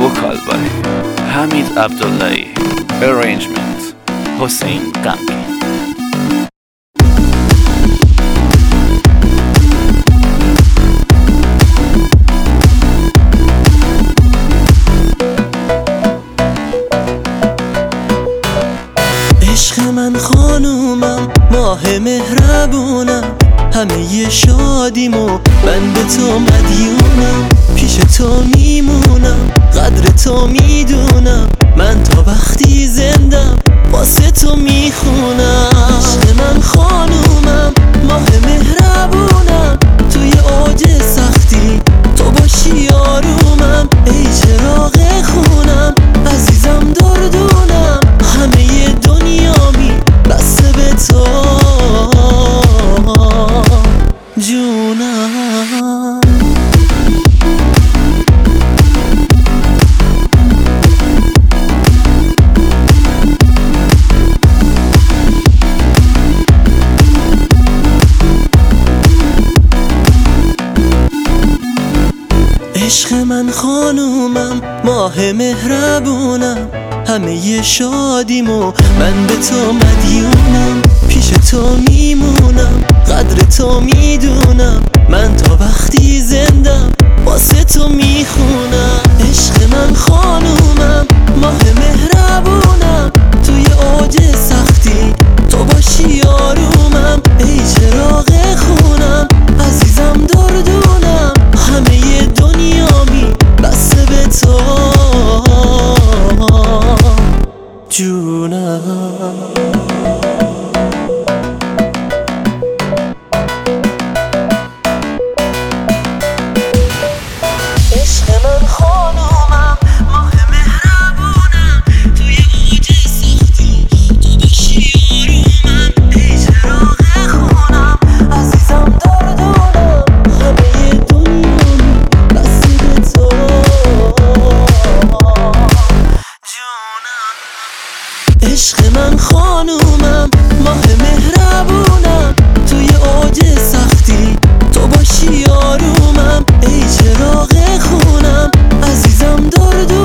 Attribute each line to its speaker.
Speaker 1: وکال بای حمید عبداللهی، ارنجمنت حسین غمگین.
Speaker 2: عشق من خانومم، ماه مهربونم، همه شادیمو من به تو مدیونم. پیش تو میمونم، قدر تو میدونم، من تا وقتی زندم واسه تو میخونم. عشق من خانومم، ماه مهربونم، توی اوج سختی تو باشی آرومم. ای چراغ خونم، عزیزم دردونم، همه دنیامی بسته به تو جونم. عشق من خانومم، ماه مهربونم، همه شادیمو من به تو مدیونم. پیش تو میمونم، قدر تو میدونم، من تا وقتی زندم واسه تو میخونم. عشق من خانومم، ماه مهربونم، توی اوج سختی تو باشی آرومم. ای چراغ خونم، عزیزم دردونم، همه دنیامی بسته به تو جونم. عشق من خانومم، ماه مهربونم، توی اوج سختی تو باشی آرومم. ای چراغ خونم، عزیزم دردونم، همه دنیامی بسته به تو جونم. عشق من خانومم، ماه مهربونم، توی اوج سختی تو باشی آرومم. ای چراغ خونم، عزیزم دردونم،